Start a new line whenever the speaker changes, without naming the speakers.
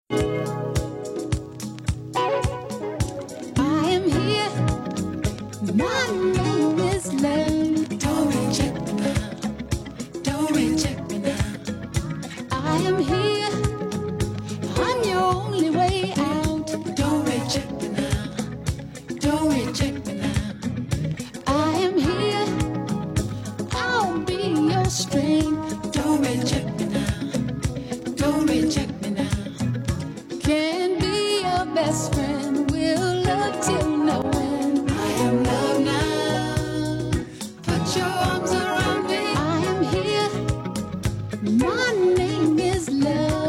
I am here. My name is love. Don't reject me now. Don't reject me now. I am here. I'm your only way out. Don't reject me now. Don't reject me now. I am here. I'll be your strength. Don't reject me now. Don't reject me now. Can be your best friend. We'll love till no end. I am love now. Put your arms around me. I am here. My name is love.